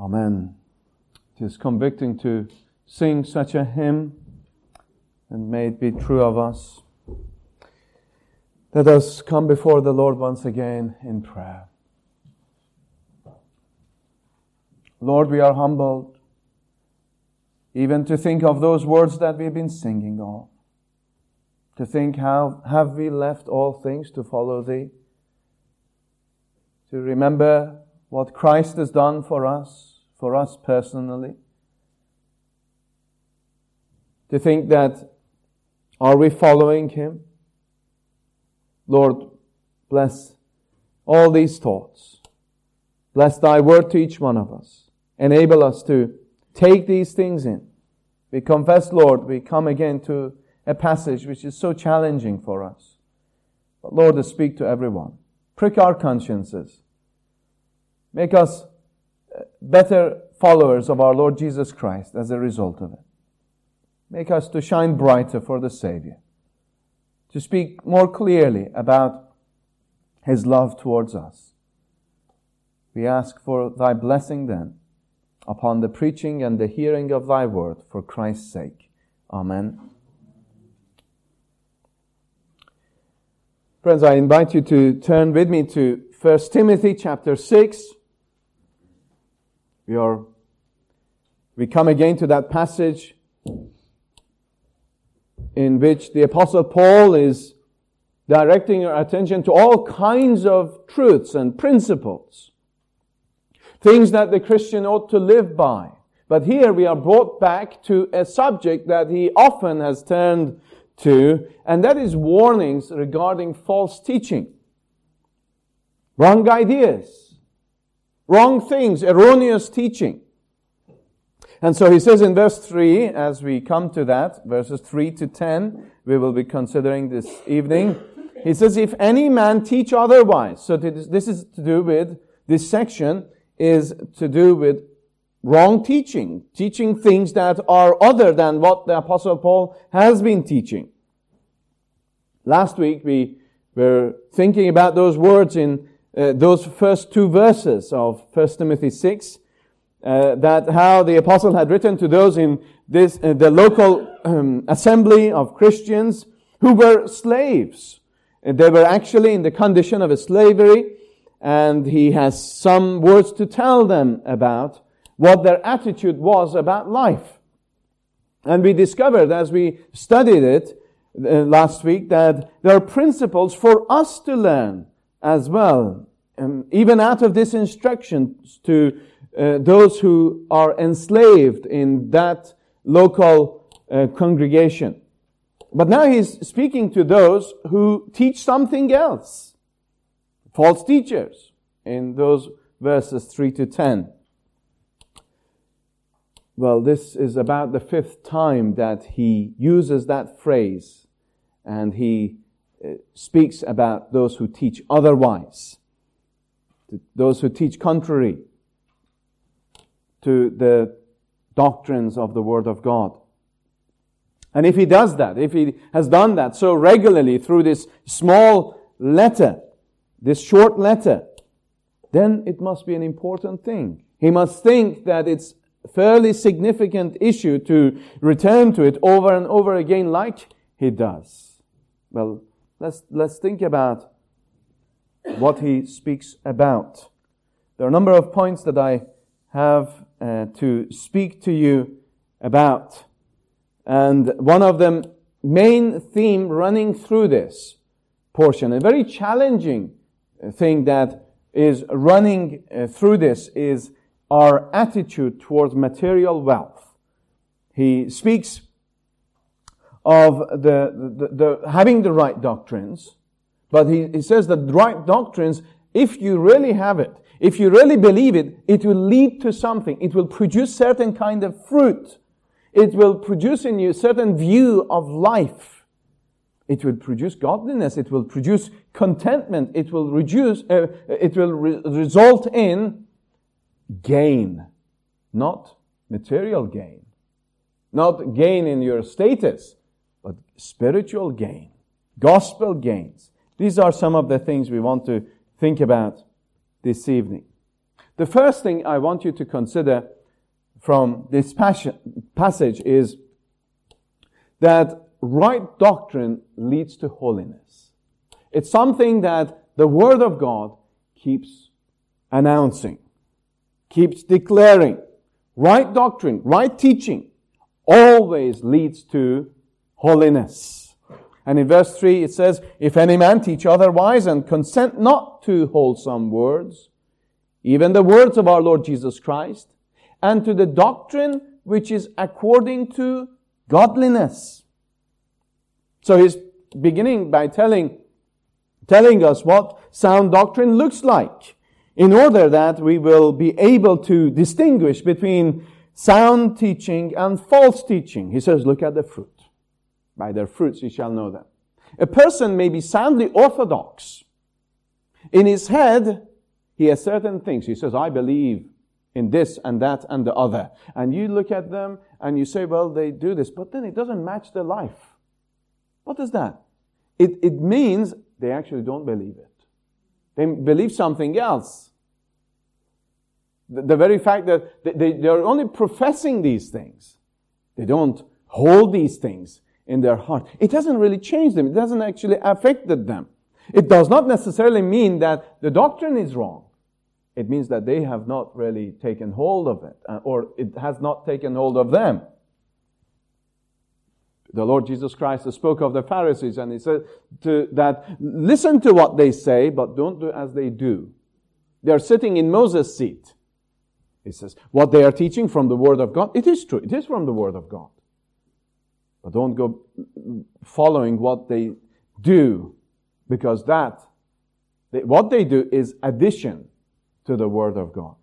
Amen. It is convicting to sing such a hymn, and may it be true of us. Let us come before the Lord once again in prayer. Lord, we are humbled even to think of those words that we've been singing of. To think, how have we left all things to follow Thee? To remember what Christ has done for us personally. To think that, are we following Him? Lord, bless all these thoughts. Bless Thy word to each one of us. Enable us to take these things in. We confess, Lord, we come again to a passage which is so challenging for us. But Lord, to speak to everyone. Prick our consciences. Make us better followers of our Lord Jesus Christ as a result of it. Make us to shine brighter for the Savior. To speak more clearly about His love towards us. We ask for Thy blessing then upon the preaching and the hearing of Thy word for Christ's sake. Amen. Friends, I invite you to turn with me to 1 Timothy chapter 6. We come again to that passage in which the Apostle Paul is directing our attention to all kinds of truths and principles. Things that the Christian ought to live by. But here we are brought back to a subject that he often has turned to, and that is warnings regarding false teaching. Wrong ideas. Wrong things. Erroneous teaching. And so he says in verse 3, as we come to that, verses 3 to 10, we will be considering this evening. He says, if any man teach otherwise. So this is to do with, this section is to do with wrong teaching. Teaching things that are other than what the Apostle Paul has been teaching. Last week we were thinking about those words in those first two verses of 1 Timothy 6. That how the apostle had written to those in this the local assembly of Christians who were slaves. They were actually in the condition of a slavery, and he has some words to tell them about what their attitude was about life. And we discovered as we studied it last week that there are principles for us to learn as well, even out of this instruction to those who are enslaved in that local congregation. But now he's speaking to those who teach something else. False teachers in those verses 3 to 10. Well, this is about the fifth time that he uses that phrase, and he speaks about those who teach otherwise, those who teach contrary to the doctrines of the Word of God. And if he does that, if he has done that so regularly through this small letter, this short letter, then it must be an important thing. He must think that it's a fairly significant issue to return to it over and over again like he does. Well, let's think about what he speaks about. There are a number of points that I have to speak to you about. And one of them, main theme running through this portion, a very challenging thing that is running through this is our attitude towards material wealth. He speaks of the having the right doctrines, but he says that the right doctrines, if you really have it, if you really believe it, it will lead to something. It will produce certain kind of fruit. It will produce in you a certain view of life. It will produce godliness. It will produce contentment. It will result in gain, not material gain, not gain in your status, but spiritual gain, gospel gains. These are some of the things we want to think about this evening. The first thing I want you to consider from this passage is that right doctrine leads to holiness. It's something that the Word of God keeps announcing, keeps declaring. Right doctrine, right teaching always leads to holiness. And in verse 3 it says, "If any man teach otherwise and consent not to wholesome words, even the words of our Lord Jesus Christ, and to the doctrine which is according to godliness." So he's beginning by telling us what sound doctrine looks like, in order that we will be able to distinguish between sound teaching and false teaching. He says, look at the fruit. By their fruits you shall know them. A person may be soundly orthodox. In his head, he has certain things. He says, I believe in this and that and the other. And you look at them and you say, well, they do this, but then it doesn't match their life. What is that? It means they actually don't believe it. They believe something else. The very fact that they're only professing these things. They don't hold these things in their heart. It doesn't really change them. It doesn't actually affect them. It does not necessarily mean that the doctrine is wrong. It means that they have not really taken hold of it, or it has not taken hold of them. The Lord Jesus Christ spoke of the Pharisees, and He said that listen to what they say, but don't do as they do. They are sitting in Moses' seat. He says, what they are teaching from the Word of God, it is true. It is from the Word of God. But don't go following what they do, because what they do is addition to the Word of God.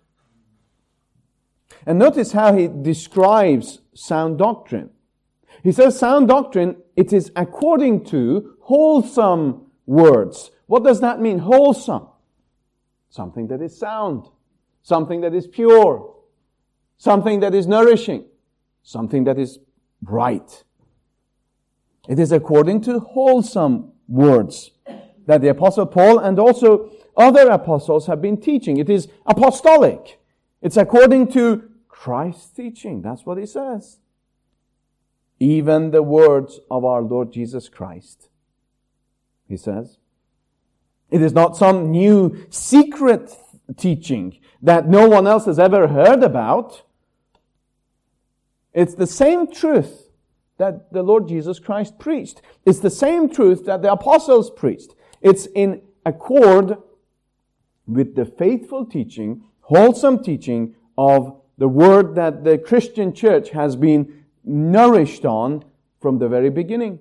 And notice how He describes sound doctrine. He says sound doctrine, it is according to wholesome words. What does that mean, wholesome? Something that is sound, something that is pure, something that is nourishing, something that is right. It is according to wholesome words that the Apostle Paul and also other apostles have been teaching. It is apostolic. It's according to Christ's teaching. That's what he says. Even the words of our Lord Jesus Christ, he says. It is not some new secret teaching that no one else has ever heard about. It's the same truth that the Lord Jesus Christ preached. It's the same truth that the apostles preached. It's in accord with the faithful teaching, wholesome teaching of the word that the Christian church has been nourished on from the very beginning.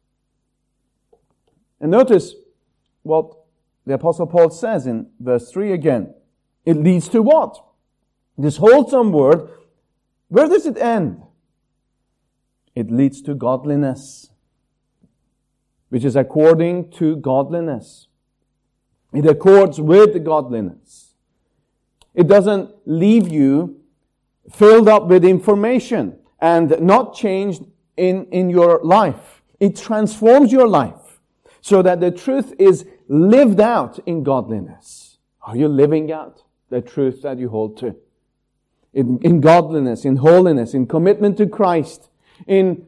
And notice what the Apostle Paul says in verse 3 again. It leads to what? This wholesome word, where does it end? It leads to godliness, which is according to godliness. It accords with godliness. It doesn't leave you filled up with information and not changed in your life. It transforms your life so that the truth is lived out in godliness. Are you living out the truth that you hold to? In godliness, in holiness, in commitment to Christ, in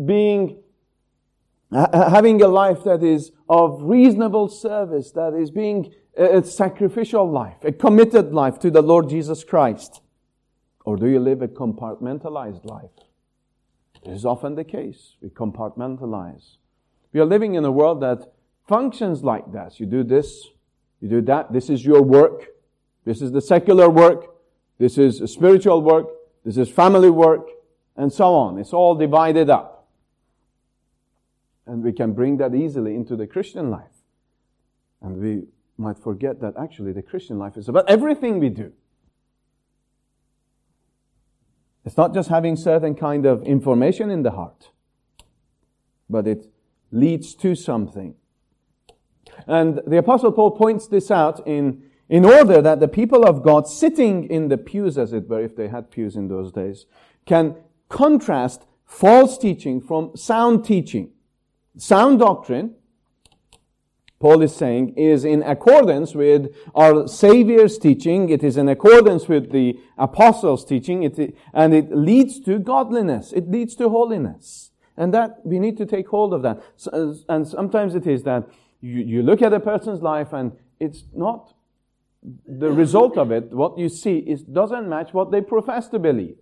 having a life that is of reasonable service, that is being a sacrificial life, a committed life to the Lord Jesus Christ? Or do you live a compartmentalized life? This is often the case. We compartmentalize. We are living in a world that functions like that. You do this, you do that. This is your work. This is the secular work. This is spiritual work. This is family work. And so on. It's all divided up. And we can bring that easily into the Christian life. And we might forget that actually the Christian life is about everything we do. It's not just having certain kind of information in the heart, but it leads to something. And the Apostle Paul points this out in order that the people of God sitting in the pews, as it were, if they had pews in those days, can contrast false teaching from sound teaching. Sound doctrine, Paul is saying, is in accordance with our Savior's teaching. It is in accordance with the apostles' teaching, and it leads to godliness. It leads to holiness. And that, we need to take hold of that. And sometimes it is that you look at a person's life and it's not the result of it. What you see doesn't match what they profess to believe.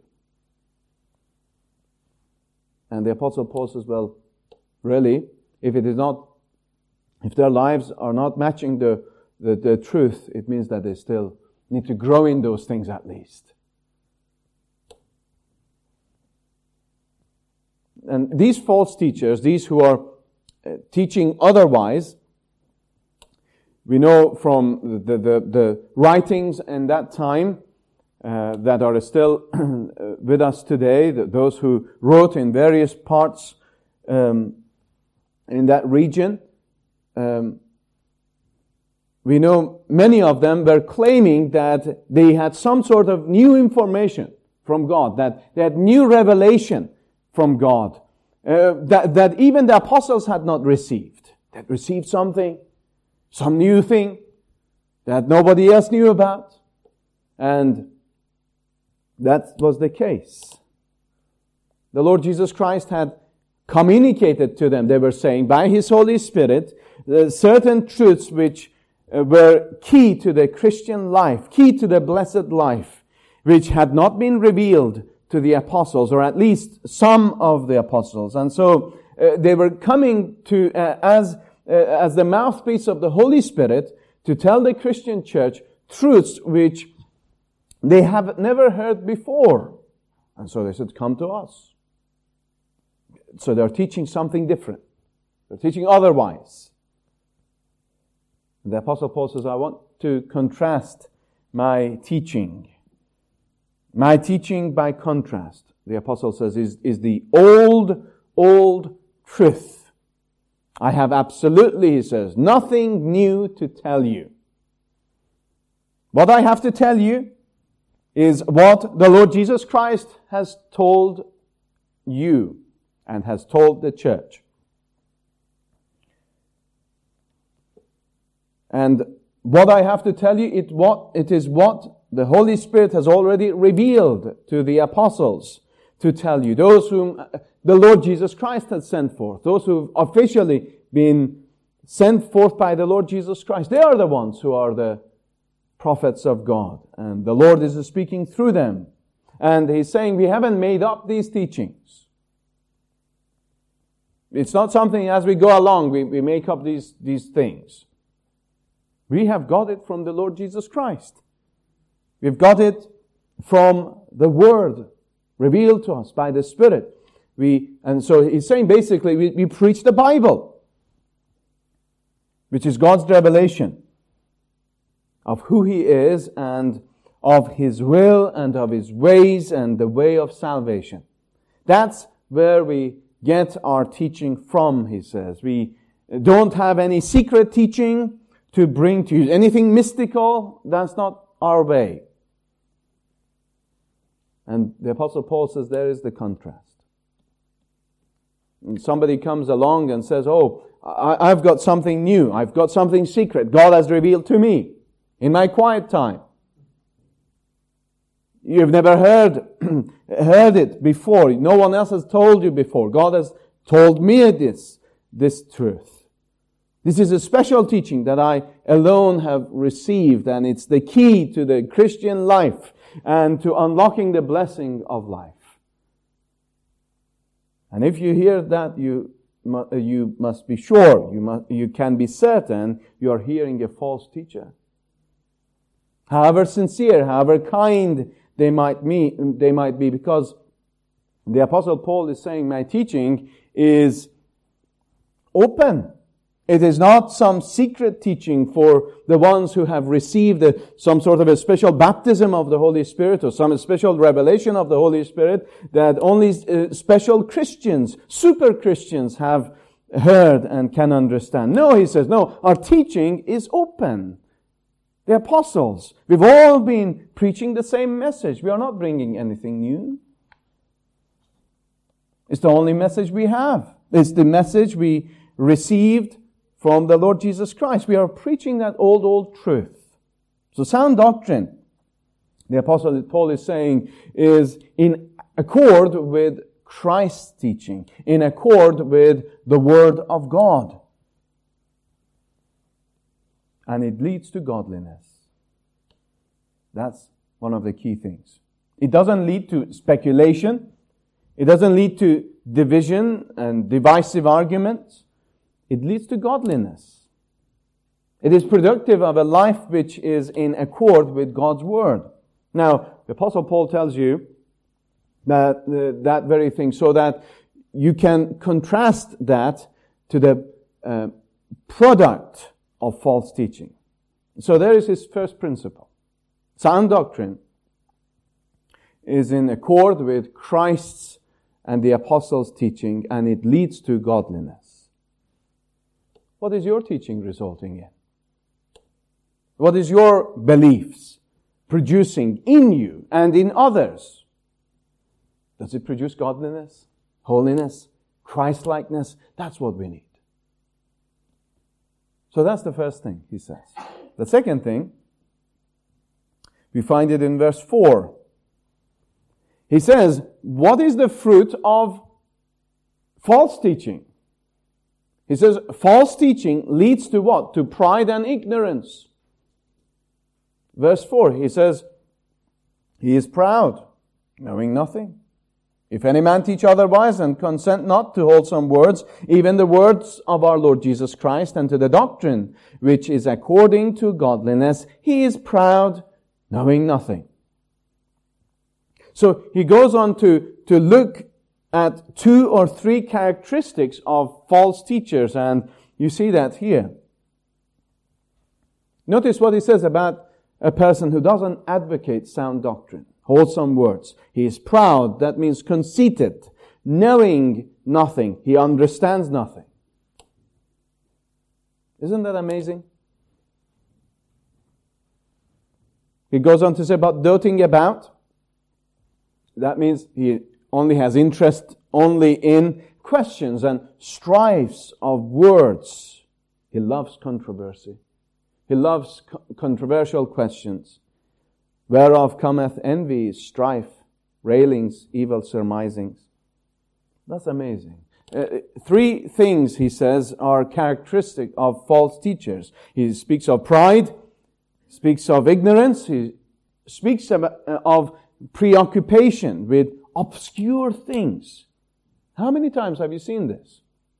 And the Apostle Paul says, well, really, if their lives are not matching the truth, it means that they still need to grow in those things at least. And these false teachers, these who are teaching otherwise, we know from the writings in that time that are still with us today, those who wrote in various parts in that region, we know many of them were claiming that they had some sort of new information from God, that they had new revelation from God, that even the apostles had not received. They had received something, some new thing that nobody else knew about. And that was the case. The Lord Jesus Christ had communicated to them, they were saying, by His Holy Spirit, certain truths which were key to the Christian life, key to the blessed life, which had not been revealed to the apostles, or at least some of the apostles. And so they were coming to as the mouthpiece of the Holy Spirit to tell the Christian church truths which they have never heard before. And so they said, come to us. So they're teaching something different. They're teaching otherwise. The Apostle Paul says, I want to contrast my teaching. My teaching by contrast, the Apostle says, is the old truth. I have absolutely, he says, nothing new to tell you. What I have to tell you is what the Lord Jesus Christ has told you and has told the church. And what I have to tell you, it is what the Holy Spirit has already revealed to the apostles to tell you. Those whom the Lord Jesus Christ has sent forth. Those who have officially been sent forth by the Lord Jesus Christ. They are the ones who are the prophets of God. And the Lord is speaking through them. And He's saying, we haven't made up these teachings. It's not something as we go along, we make up these things. We have got it from the Lord Jesus Christ. We've got it from the Word revealed to us by the Spirit. And so He's saying basically we preach the Bible, which is God's revelation of who He is and of His will and of His ways and the way of salvation. That's where we get our teaching from, he says. We don't have any secret teaching to bring to you. Anything mystical, that's not our way. And the Apostle Paul says there is the contrast. And somebody comes along and says, oh, I've got something new. I've got something secret God has revealed to me in my quiet time. You've never heard it before. No one else has told you before. God has told me this truth. This is a special teaching that I alone have received, and it's the key to the Christian life and to unlocking the blessing of life. And if you hear that, you must be sure, you can be certain you are hearing a false teacher. However sincere, however kind they might be, because the Apostle Paul is saying my teaching is open. It is not some secret teaching for the ones who have received some sort of a special baptism of the Holy Spirit or some special revelation of the Holy Spirit that only special Christians, super Christians have heard and can understand. No, he says, no, our teaching is open. The apostles, we've all been preaching the same message. We are not bringing anything new. It's the only message we have. It's the message we received from the Lord Jesus Christ. We are preaching that old truth. So sound doctrine, the Apostle Paul is saying, is in accord with Christ's teaching, in accord with the Word of God. And it leads to godliness. That's one of the key things. It doesn't lead to speculation. It doesn't lead to division and divisive arguments. It leads to godliness. It is productive of a life which is in accord with God's Word. Now, the Apostle Paul tells you that very thing so that you can contrast that to the product of false teaching. So there is his first principle. Sound doctrine is in accord with Christ's and the Apostles' teaching, and it leads to godliness. What is your teaching resulting in? What is your beliefs producing in you and in others? Does it produce godliness, holiness, Christ-likeness? That's what we need. So that's the first thing, he says. The second thing, we find it in verse 4. He says, what is the fruit of false teaching? He says, false teaching leads to what? To pride and ignorance. Verse 4, he says, he is proud, knowing nothing. If any man teach otherwise and consent not to wholesome words, even the words of our Lord Jesus Christ, and to the doctrine which is according to godliness, he is proud, knowing nothing. So he goes on to look at 2 or 3 characteristics of false teachers, and you see that here. Notice what he says about a person who doesn't advocate sound doctrine, wholesome words. He is proud, that means conceited, knowing nothing. He understands nothing. Isn't that amazing? He goes on to say about doting about. That means he only has interest only in questions and strifes of words. He loves controversy. He loves controversial questions, whereof cometh envy, strife, railings, evil surmisings. That's amazing. 3 things, he says, are characteristic of false teachers. He speaks of pride, speaks of ignorance, he speaks of preoccupation with obscure things. How many times have you seen this?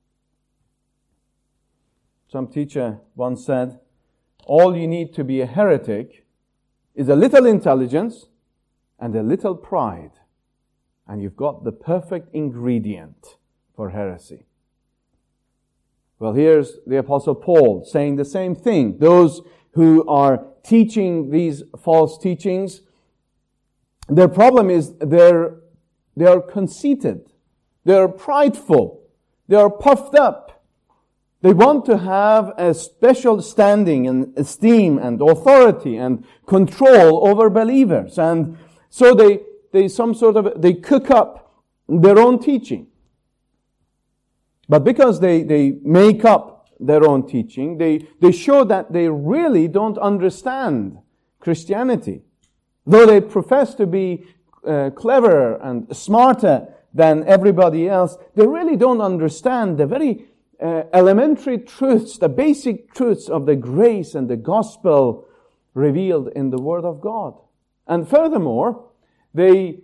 Some teacher once said, all you need to be a heretic is a little intelligence and a little pride, and you've got the perfect ingredient for heresy. Well, here's the Apostle Paul saying the same thing. Those who are teaching these false teachings, their problem is they are conceited. They are prideful. They are puffed up. They want to have a special standing and esteem and authority and control over believers. And so they cook up their own teaching. But because they make up their own teaching, they show that they really don't understand Christianity. Though they profess to be cleverer and smarter than everybody else, they really don't understand the very elementary truths, the basic truths of the grace and the gospel revealed in the Word of God. And furthermore, they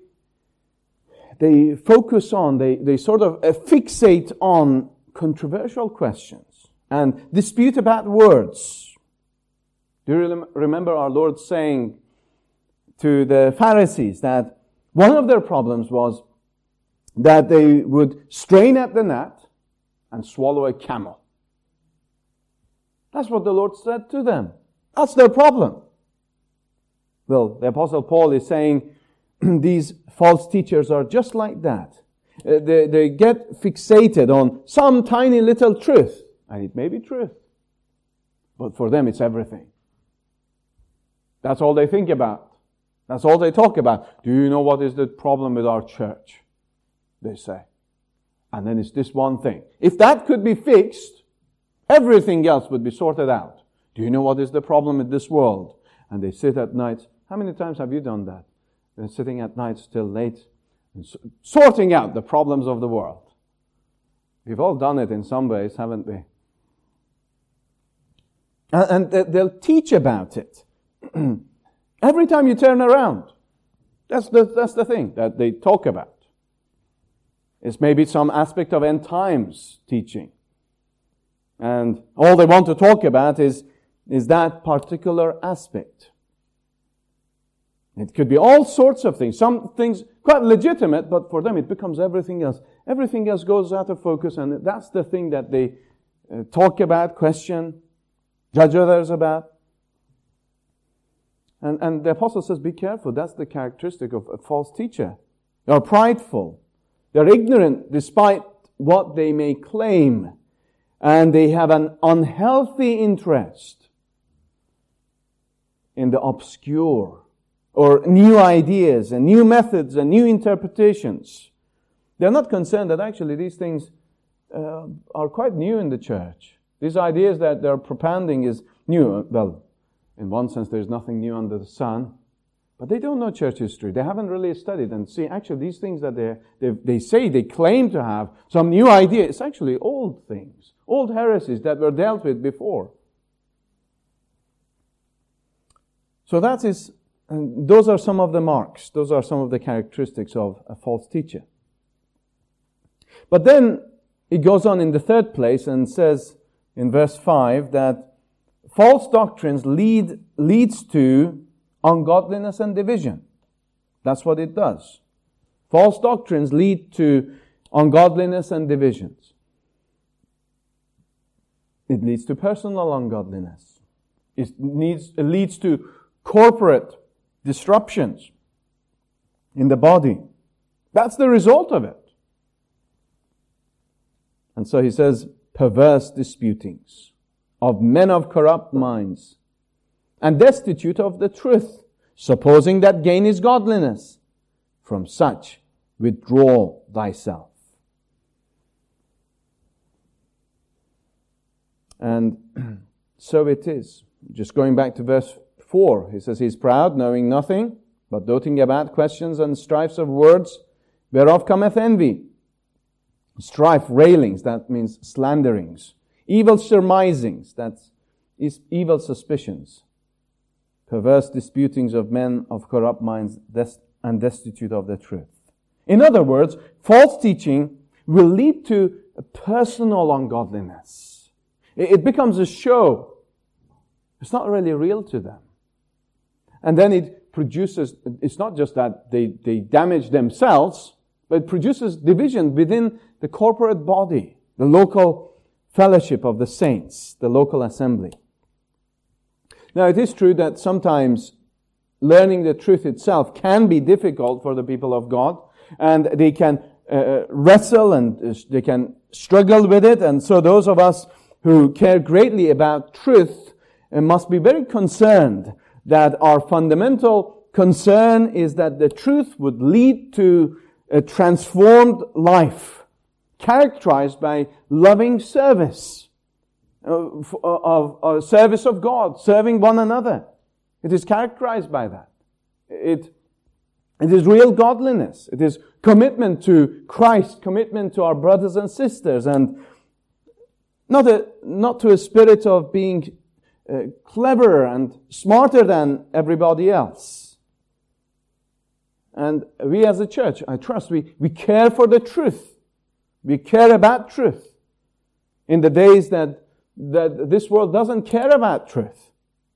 focus on, they sort of fixate on controversial questions and dispute about words. Do you remember our Lord saying to the Pharisees that one of their problems was that they would strain at the gnat and swallow a camel? That's what the Lord said to them. That's their problem. Well, the Apostle Paul is saying these false teachers are just like that. They get fixated on some tiny little truth, and it may be truth, but for them it's everything. That's all they think about. That's all they talk about. Do you know what is the problem with our church? They say. And then it's this one thing. If that could be fixed, Everything else would be sorted out. Do you know what is the problem in this world? And they sit at night. How many times have you done that? They're sitting at night till late, and sorting out the problems of the world. We've all done it in some ways, haven't we? And they'll teach about it. Every time you turn around, that's the thing that they talk about. It's maybe some aspect of end times teaching. And all they want to talk about is that particular aspect. It could be all sorts of things. Some things quite legitimate, but for them it becomes everything else. Everything else goes out of focus, and that's the thing that they talk about, question, judge others about. And the apostle says, be careful. That's the characteristic of a false teacher. They are prideful. They're ignorant despite what they may claim. And they have an unhealthy interest in the obscure, or new ideas and new methods and new interpretations. They're not concerned that actually these things are quite new in the church. These ideas that they're propounding is new. Well, in one sense, there's nothing new under the sun. But they don't know church history. They haven't really studied and see, actually, these things that they say, they claim to have some new idea. It's actually old things, old heresies that were dealt with before. So that is, and those are some of the marks. Those are some of the characteristics of a false teacher. But then it goes on in the third place and says in verse 5 that false doctrines leads to ungodliness and division. That's what it does. False doctrines lead to ungodliness and divisions. It leads to personal ungodliness. It leads to corporate disruptions in the body. That's the result of it. And so he says, perverse disputings of men of corrupt minds, and destitute of the truth, supposing that gain is godliness. From such withdraw thyself. And so it is. Just going back to verse 4, he says, he is proud, knowing nothing, but doting about questions and strifes of words, whereof cometh envy. Strife, railings, that means slanderings. Evil surmisings, that's evil suspicions. Perverse disputings of men of corrupt minds and destitute of the truth. In other words, false teaching will lead to a personal ungodliness. It becomes a show. It's not really real to them. And then it produces, it's not just that they damage themselves, but it produces division within the corporate body, the local fellowship of the saints, the local assembly. Now, it is true that sometimes learning the truth itself can be difficult for the people of God, and they can wrestle and they can struggle with it. And so those of us who care greatly about truth must be very concerned that our fundamental concern is that the truth would lead to a transformed life, characterized by loving service, of service of God, serving one another. It is characterized by that. It is real godliness. It is commitment to Christ, commitment to our brothers and sisters, and not to a spirit of being clever and smarter than everybody else. And we as a church, I trust, we care for the truth. We care about truth. In the days that this world doesn't care about truth.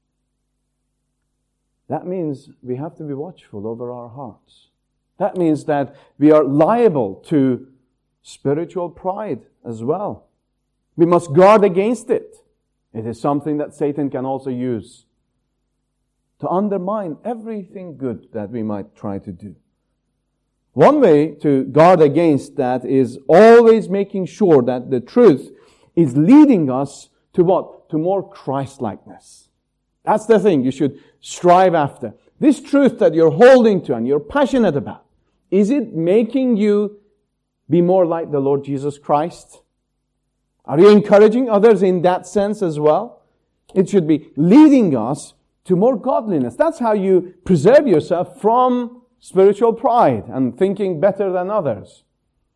That means we have to be watchful over our hearts. That means that we are liable to spiritual pride as well. We must guard against it. It is something that Satan can also use to undermine everything good that we might try to do. One way to guard against that is always making sure that the truth is leading us to what? To more Christ-likeness. That's the thing you should strive after. This truth that you're holding to and you're passionate about, is it making you be more like the Lord Jesus Christ? Are you encouraging others in that sense as well? It should be leading us to more godliness. That's how you preserve yourself from spiritual pride and thinking better than others.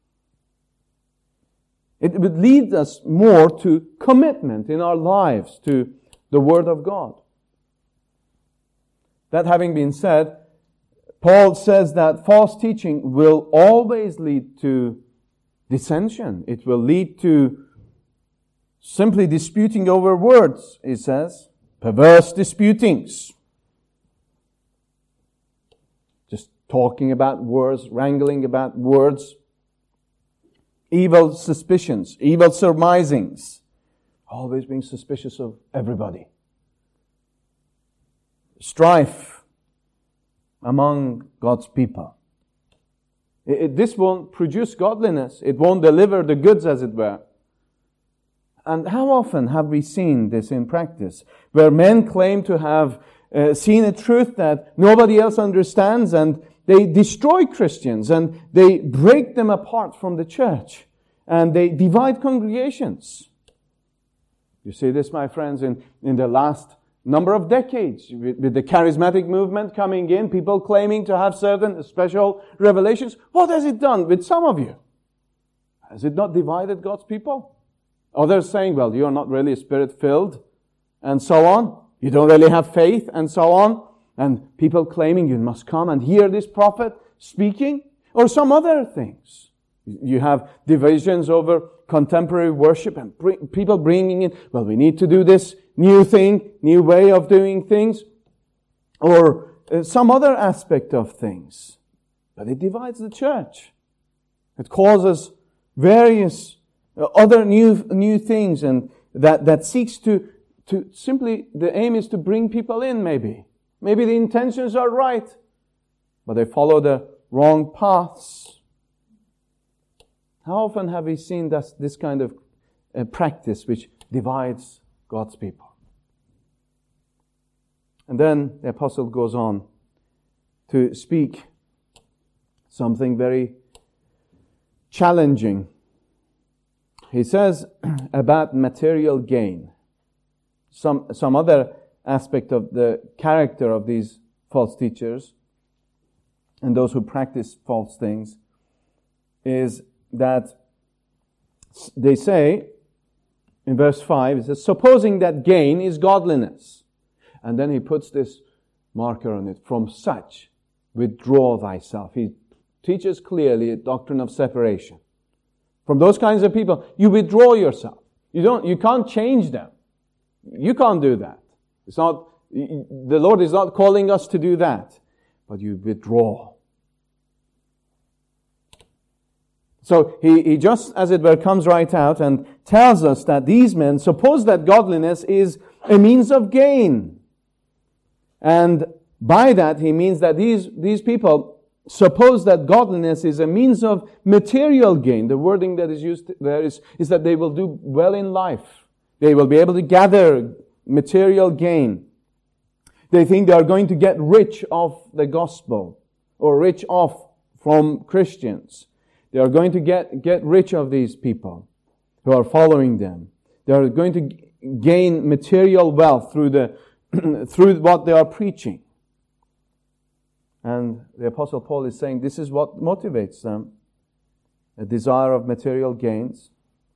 It would lead us more to commitment in our lives to the Word of God. That having been said, Paul says that false teaching will always lead to dissension. It will lead to simply disputing over words, he says. Perverse disputings. Just talking about words, wrangling about words. Evil suspicions, evil surmisings. Always being suspicious of everybody. Strife among God's people. This won't produce godliness. It won't deliver the goods, as it were. And how often have we seen this in practice, where men claim to have seen a truth that nobody else understands, and they destroy Christians, and they break them apart from the church, and they divide congregations. You see this, my friends, in the last number of decades, with the charismatic movement coming in, people claiming to have certain special revelations. What has it done with some of you? Has it not divided God's people? Others saying, well, you're not really Spirit-filled, and so on. You don't really have faith, and so on. And people claiming you must come and hear this prophet speaking, or some other things. You have divisions over contemporary worship, and people bringing in, well, we need to do this new thing, new way of doing things, or some other aspect of things. But it divides the church. It causes various other new things, and that seeks to simply, the aim is to bring people in, maybe. Maybe the intentions are right, but they follow the wrong paths. How often have we seen this kind of practice which divides God's people? And then the apostle goes on to speak something very challenging. He says about material gain. Some other aspect of the character of these false teachers and those who practice false things is that they say in verse 5, it says, supposing that gain is godliness. And then he puts this marker on it, from such withdraw thyself. He teaches clearly a doctrine of separation. From those kinds of people, you withdraw yourself. You can't change them. You can't do that. The Lord is not calling us to do that, but you withdraw. So he just, as it were, comes right out and tells us that these men suppose that godliness is a means of gain. And by that he means that these people suppose that godliness is a means of material gain. The wording that is used there is that they will do well in life. They will be able to gather material gain. They think they are going to get rich off the gospel, or rich off from Christians. They are going to get rich of these people who are following them. They are going to gain material wealth through what they are preaching. And the Apostle Paul is saying this is what motivates them, a desire of material gains.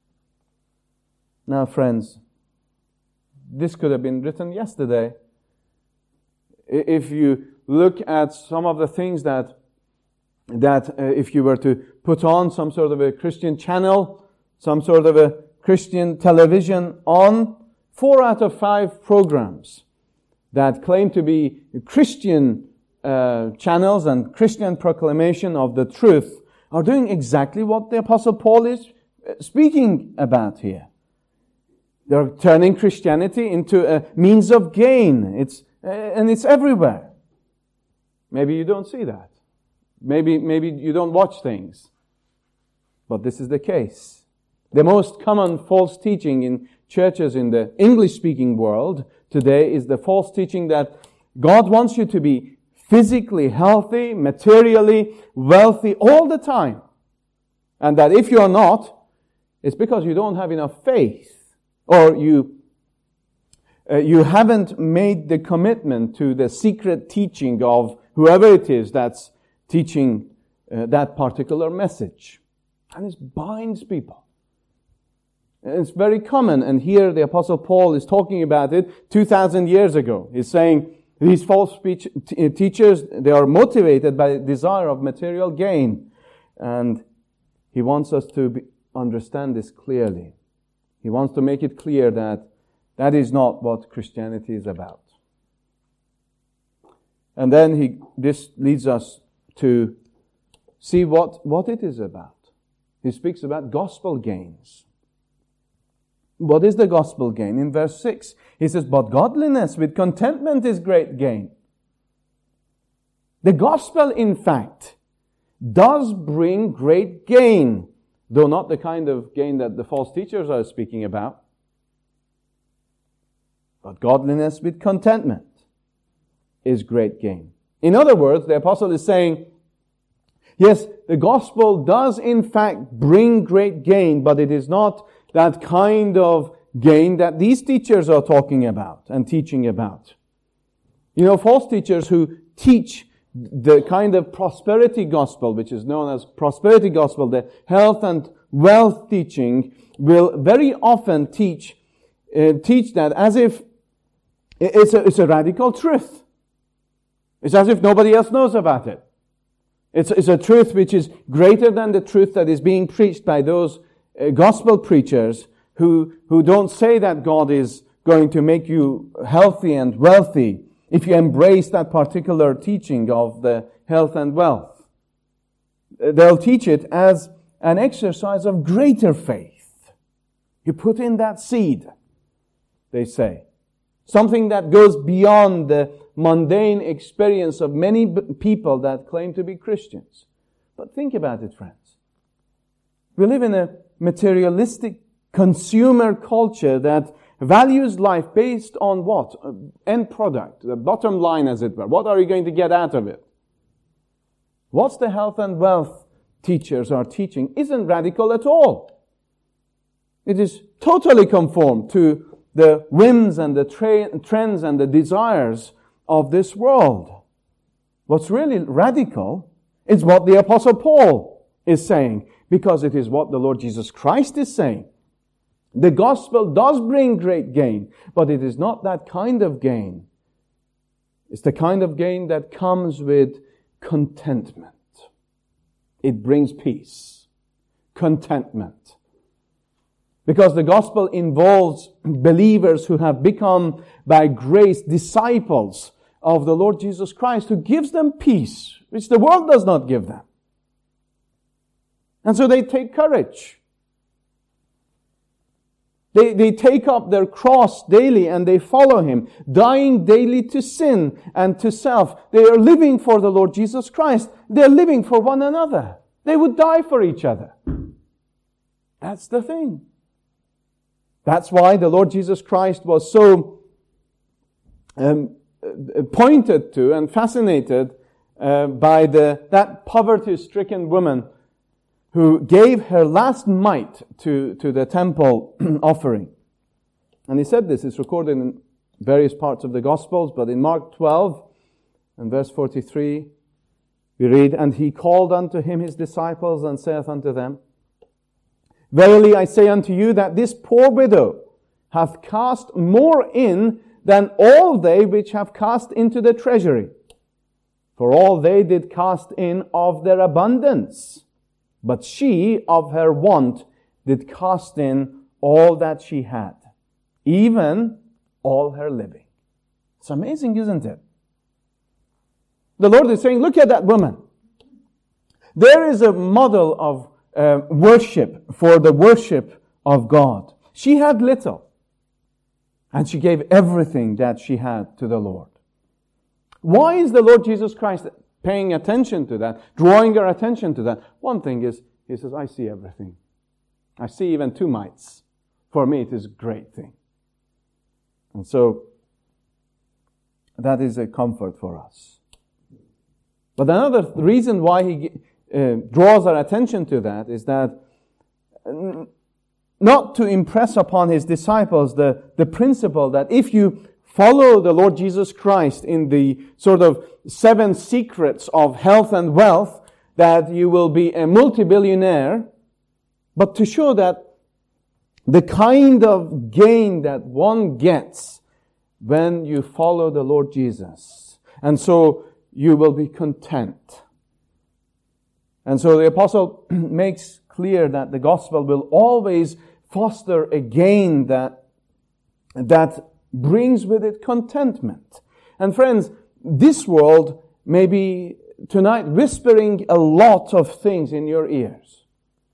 Now, friends, this could have been written yesterday. If you look at some of the things that if you were to put on some sort of a Christian channel, some sort of a Christian television on, 4 out of 5 programs that claim to be Christian channels and Christian proclamation of the truth are doing exactly what the Apostle Paul is speaking about here. They're turning Christianity into a means of gain. It's everywhere. Maybe you don't see that. Maybe you don't watch things. But this is the case. The most common false teaching in churches in the English-speaking world today is the false teaching that God wants you to be physically healthy, materially wealthy all the time. And that if you're not, it's because you don't have enough faith, or you haven't made the commitment to the secret teaching of whoever it is that's teaching that particular message. And it binds people. It's very common, and here the Apostle Paul is talking about it 2,000 years ago. He's saying these false teachers, they are motivated by the desire of material gain. And he wants us to understand this clearly. He wants to make it clear that that is not what Christianity is about. And then this leads us to see what it is about. He speaks about gospel gains. What is the gospel gain? In verse 6, he says, "But godliness with contentment is great gain." The gospel, in fact, does bring great gain, though not the kind of gain that the false teachers are speaking about. But godliness with contentment is great gain. In other words, the apostle is saying, yes, the gospel does in fact bring great gain, but it is not that kind of gain that these teachers are talking about and teaching about. You know, false teachers who teach the kind of prosperity gospel, which is known as prosperity gospel, the health and wealth teaching, will very often teach that as if it's a radical truth. It's as if nobody else knows about it. It's a truth which is greater than the truth that is being preached by those gospel preachers who don't say that God is going to make you healthy and wealthy if you embrace that particular teaching of the health and wealth. They'll teach it as an exercise of greater faith. You put in that seed, they say. Something that goes beyond the mundane experience of many people that claim to be Christians. But think about it, friends. We live in a materialistic consumer culture that values life based on what? End product, the bottom line as it were. What are you going to get out of it? What's the health and wealth teachers are teaching isn't radical at all. It is totally conform to the whims and the trends and the desires of this world. What's really radical is what the Apostle Paul is saying, because it is what the Lord Jesus Christ is saying. The gospel does bring great gain, but it is not that kind of gain. It's the kind of gain that comes with contentment. It brings peace, contentment. Because the gospel involves believers who have become, by grace, disciples of the Lord Jesus Christ, who gives them peace, which the world does not give them. And so they take courage. They take up their cross daily and they follow Him, dying daily to sin and to self. They are living for the Lord Jesus Christ. They're living for one another. They would die for each other. That's the thing. That's why the Lord Jesus Christ was so pointed to and fascinated by that poverty-stricken woman who gave her last mite to the temple offering. And he said this, it's recorded in various parts of the Gospels, but in Mark 12 and verse 43, we read, "And he called unto him his disciples, and saith unto them, Verily I say unto you that this poor widow hath cast more in than all they which have cast into the treasury. For all they did cast in of their abundance, but she of her want did cast in all that she had, even all her living." It's amazing, isn't it? The Lord is saying, look at that woman. There is a model of worship for the worship of God. She had little, and she gave everything that she had to the Lord. Why is the Lord Jesus Christ paying attention to that, drawing our attention to that? One thing is, He says, I see everything. I see even 2 mites. For me, it is a great thing. And so, that is a comfort for us. But another reason why He draws our attention to that is that not to impress upon his disciples the principle that if you follow the Lord Jesus Christ in the sort of 7 secrets of health and wealth, that you will be a multi-billionaire, but to show that the kind of gain that one gets when you follow the Lord Jesus. And so you will be content. And so the apostle makes clear that the gospel will always foster a gain that brings with it contentment. And friends, this world may be tonight whispering a lot of things in your ears.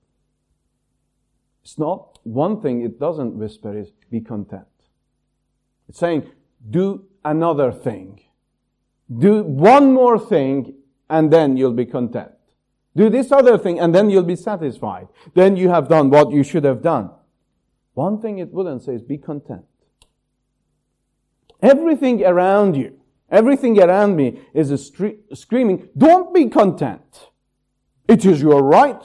It's not one thing it doesn't whisper is be content. It's saying, do another thing. Do one more thing and then you'll be content. Do this other thing and then you'll be satisfied. Then you have done what you should have done. One thing it wouldn't say is be content. Everything around you, everything around me is screaming, don't be content. It is your right.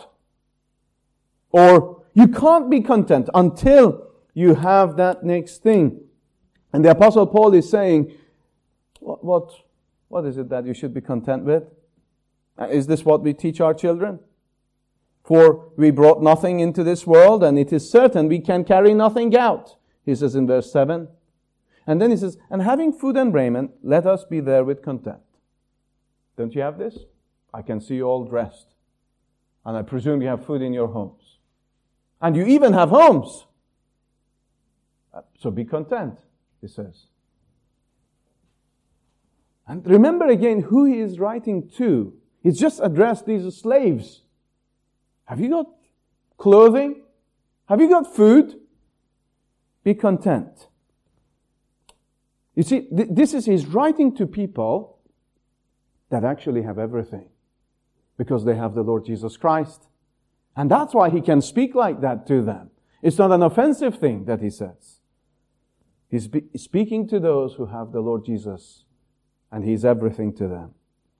Or you can't be content until you have that next thing. And the Apostle Paul is saying, what is it that you should be content with? Is this what we teach our children? For we brought nothing into this world, and it is certain we can carry nothing out. He says in verse 7. And then he says, and having food and raiment, let us be there with content. Don't you have this? I can see you all dressed. And I presume you have food in your homes. And you even have homes. So be content, he says. And remember again who he is writing to. He's just addressed these slaves. Have you got clothing? Have you got food? Be content. You see, this is his writing to people that actually have everything. Because they have the Lord Jesus Christ. And that's why he can speak like that to them. It's not an offensive thing that he says. He's speaking to those who have the Lord Jesus. And he's everything to them.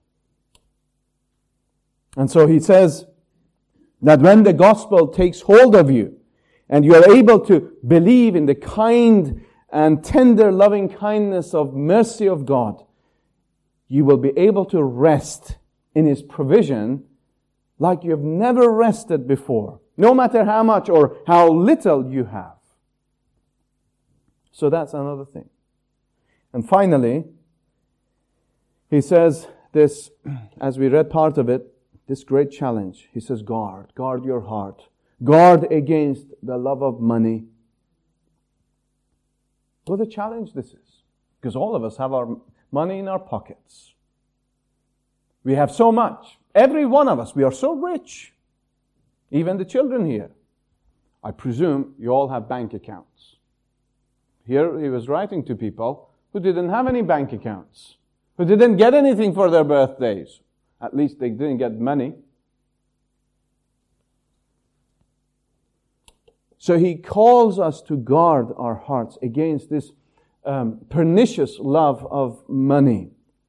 And so he says that when the gospel takes hold of you and you are able to believe in the kind and tender loving kindness of mercy of God, you will be able to rest in his provision like you have never rested before, no matter how much or how little you have. So that's another thing. And finally, he says this, as we read part of it, this great challenge. He says, guard your heart. Guard against the love of money. What a challenge this is. Because all of us have our money in our pockets. We have so much. Every one of us, we are so rich. Even the children here. I presume you all have bank accounts. Here he was writing to people who didn't have any bank accounts. Who didn't get anything for their birthdays. At least they didn't get money. So he calls us to guard our hearts against this pernicious love of money.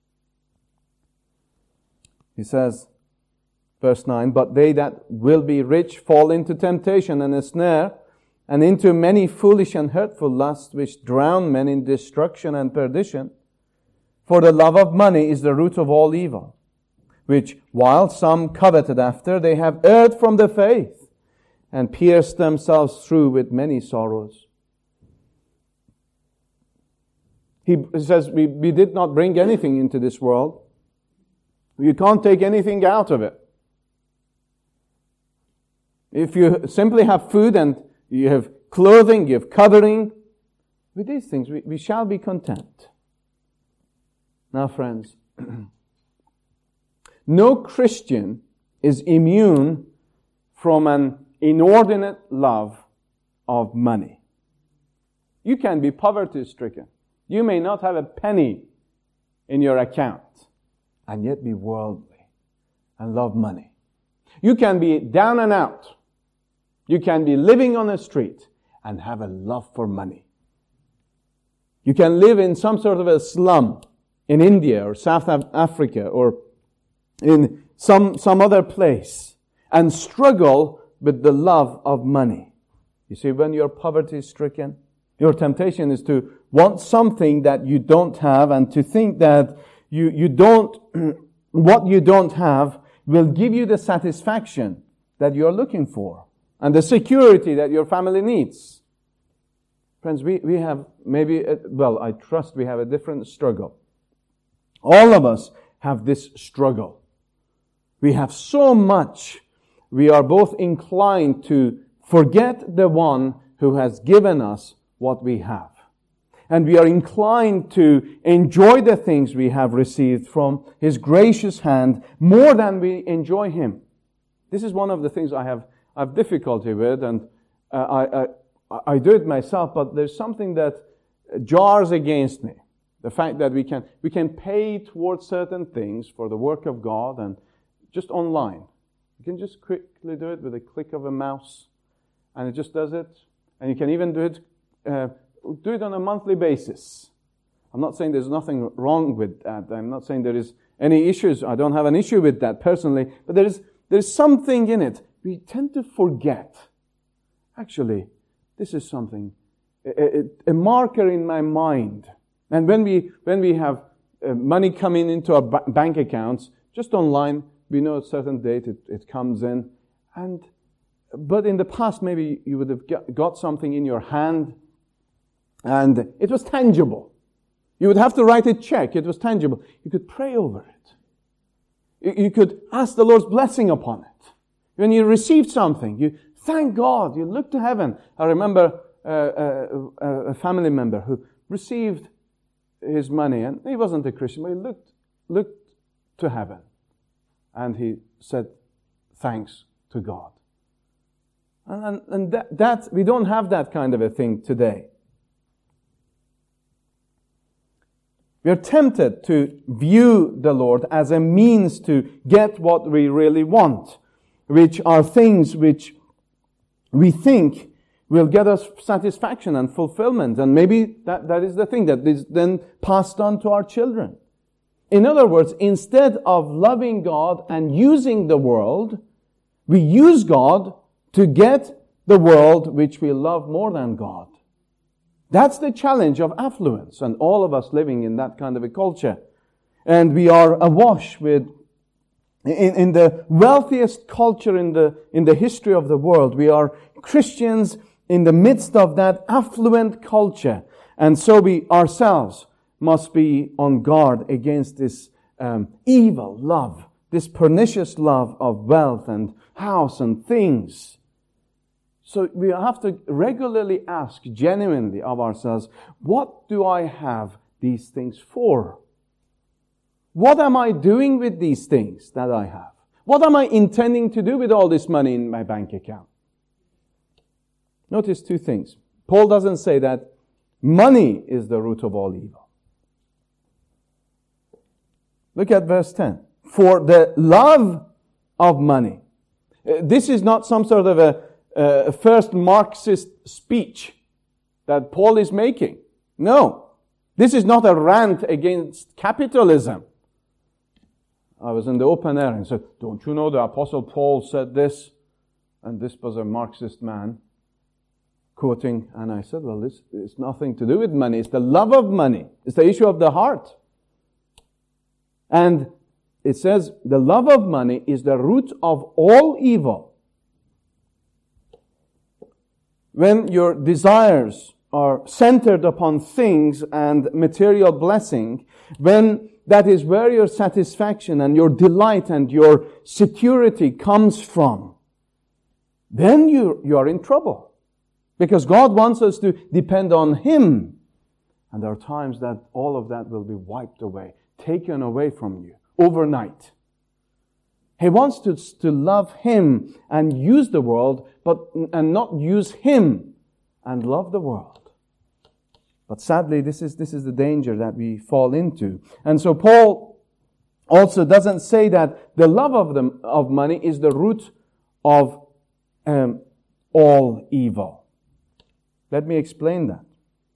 He says, verse 9, but they that will be rich fall into temptation and a snare, and into many foolish and hurtful lusts, which drown men in destruction and perdition. For the love of money is the root of all evil, which while some coveted after, they have erred from the faith, and pierced themselves through with many sorrows. He says, we did not bring anything into this world. You can't take anything out of it. If you simply have food and you have clothing, you have covering, with these things we shall be content. Now, friends, no Christian is immune from an inordinate love of money. You can be poverty-stricken. You may not have a penny in your account and yet be worldly and love money. You can be down and out. You can be living on the street and have a love for money. You can live in some sort of a slum in India or South Africa or in some other place and struggle with the love of money. You see, when you're poverty-stricken, your temptation is to want something that you don't have and to think that you don't, what you don't have will give you the satisfaction that you're looking for and the security that your family needs. Friends, we have I trust we have a different struggle. All of us have this struggle. We have so much. We are both inclined to forget the one who has given us what we have. And we are inclined to enjoy the things we have received from His gracious hand more than we enjoy Him. This is one of the things I have difficulty with, and I do it myself, but there's something that jars against me. The fact that we can pay towards certain things for the work of God, and just online. You can just quickly do it with a click of a mouse, and it just does it. And you can even do it on a monthly basis. I'm not saying there's nothing wrong with that. I'm not saying there is any issues. I don't have an issue with that personally. But there's something in it. We tend to forget. Actually, this is something, a marker in my mind. And when we have money coming into our bank accounts, just online, we know a certain date it comes in. But in the past, maybe you would have got something in your hand, and it was tangible. You would have to write a check. It was tangible. You could pray over it. You could ask the Lord's blessing upon it. When you received something, you thank God. You look to heaven. I remember a family member who received his money, and he wasn't a Christian, but he looked to heaven, and he said thanks to God. And that we don't have that kind of a thing today. We are tempted to view the Lord as a means to get what we really want, which are things which we think will get us satisfaction and fulfillment. And maybe that is the thing that is then passed on to our children. In other words, instead of loving God and using the world, we use God to get the world which we love more than God. That's the challenge of affluence, and all of us living in that kind of a culture. And we are awash with, in the wealthiest culture in the history of the world. We are Christians in the midst of that affluent culture. And so we ourselves must be on guard against this evil love, this pernicious love of wealth and house and things. So we have to regularly ask genuinely of ourselves, what do I have these things for? What am I doing with these things that I have? What am I intending to do with all this money in my bank account? Notice two things. Paul doesn't say that money is the root of all evil. Look at verse 10. For the love of money. This is not some sort of a first Marxist speech that Paul is making. No. This is not a rant against capitalism. I was in the open air and said, don't you know the Apostle Paul said this? And this was a Marxist man quoting. And I said, well, this is nothing to do with money. It's the love of money. It's the issue of the heart. And it says, the love of money is the root of all evil. When your desires are centered upon things and material blessing, when that is where your satisfaction and your delight and your security comes from, then you are in trouble. Because God wants us to depend on Him. And there are times that all of that will be wiped away, taken away from you overnight. He wants to love Him and use the world, and not use Him and love the world. But sadly, this is the danger that we fall into. And so Paul also doesn't say that the love of money is the root of all evil. Let me explain that.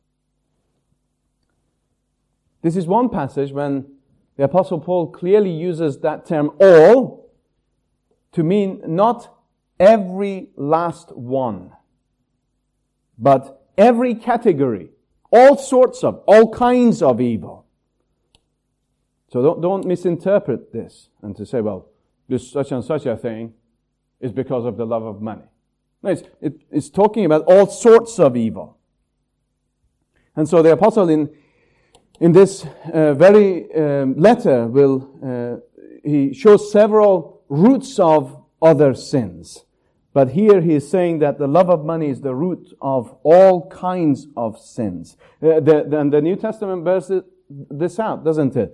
This is one passage when the Apostle Paul clearly uses that term all to mean not every last one. but every category, all kinds of evil. So don't misinterpret this and to say, well, this such and such a thing is because of the love of money. No, it's talking about all sorts of evil. And so the apostle in this very letter he shows several roots of other sins. But here he is saying that the love of money is the root of all kinds of sins. The New Testament bears this out, doesn't it?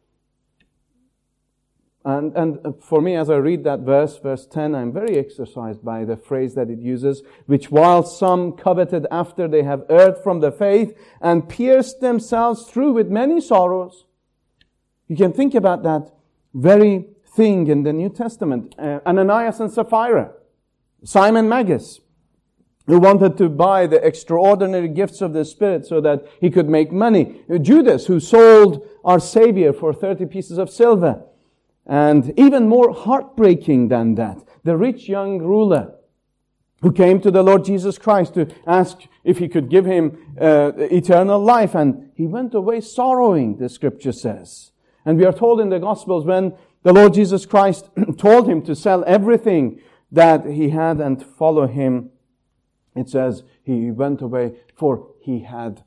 And for me, as I read that verse 10, I'm very exercised by the phrase that it uses, which while some coveted after, they have erred from the faith and pierced themselves through with many sorrows. You can think about that very thing in the New Testament. Ananias and Sapphira, Simon Magus, who wanted to buy the extraordinary gifts of the Spirit so that he could make money. Judas, who sold our Savior for 30 pieces of silver. And even more heartbreaking than that, the rich young ruler who came to the Lord Jesus Christ to ask if he could give him eternal life. And he went away sorrowing, the Scripture says. And we are told in the Gospels when the Lord Jesus Christ told him to sell everything that he had and follow him, it says he went away for he had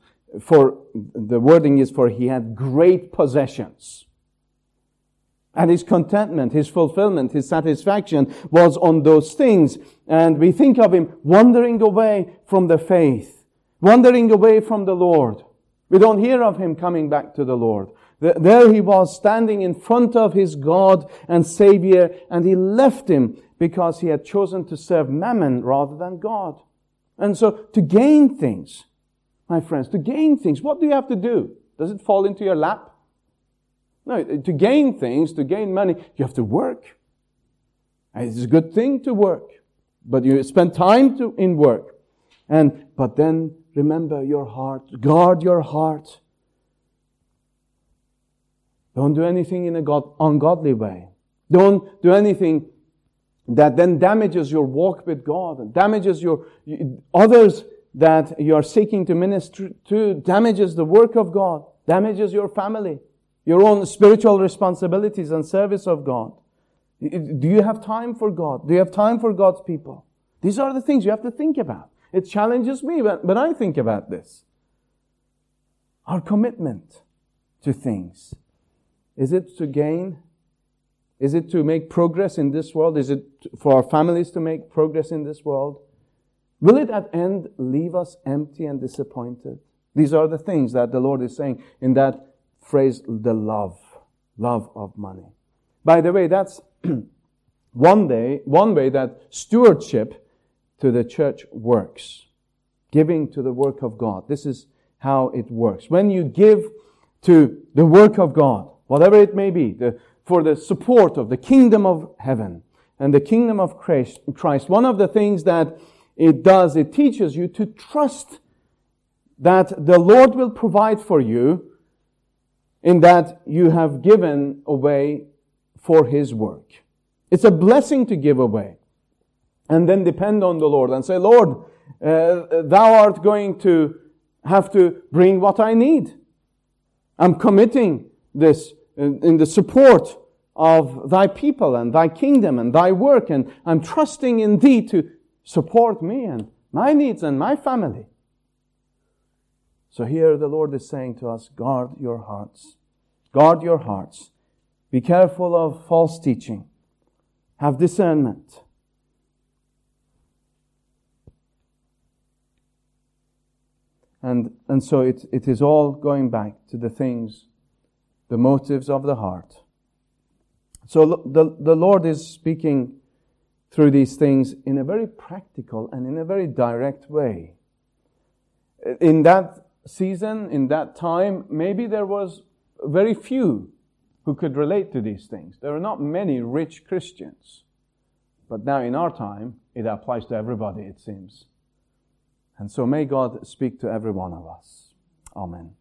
great possessions. And his contentment, his fulfillment, his satisfaction was on those things. And we think of him wandering away from the faith, wandering away from the Lord. We don't hear of him coming back to the Lord. There he was standing in front of his God and Savior, and he left him because he had chosen to serve mammon rather than God. And so to gain things, my friends, to gain things, what do you have to do? Does it fall into your lap? No, to gain things, to gain money, you have to work. And it's a good thing to work, but you spend time in work. But then remember your heart. Guard your heart. Don't do anything in an ungodly way. Don't do anything that then damages your walk with God and damages your others that you are seeking to minister to, damages the work of God, damages your family, your own spiritual responsibilities and service of God. Do you have time for God? Do you have time for God's people? These are the things you have to think about. It challenges me when I think about this. Our commitment to things. Is it to gain? Is it to make progress in this world? Is it for our families to make progress in this world? Will it at end leave us empty and disappointed? These are the things that the Lord is saying in that phrase, the love of money. By the way, that's one way that stewardship to the church works. Giving to the work of God. This is how it works. When you give to the work of God, whatever it may be, for the support of the kingdom of heaven and the kingdom of Christ, one of the things that it does, it teaches you to trust that the Lord will provide for you in that you have given away for His work. It's a blessing to give away. And then depend on the Lord and say, Lord, Thou art going to have to bring what I need. I'm committing this in the support of Thy people and Thy kingdom and Thy work, and I'm trusting in Thee to support me and my needs and my family. So here the Lord is saying to us, guard your hearts. Guard your hearts. Be careful of false teaching. Have discernment. And so it is all going back to the things, the motives of the heart. So the Lord is speaking through these things in a very practical and in a very direct way. In that season, in that time, maybe there was very few who could relate to these things. There are not many rich Christians. But now in our time, it applies to everybody, it seems. And so may God speak to every one of us. Amen.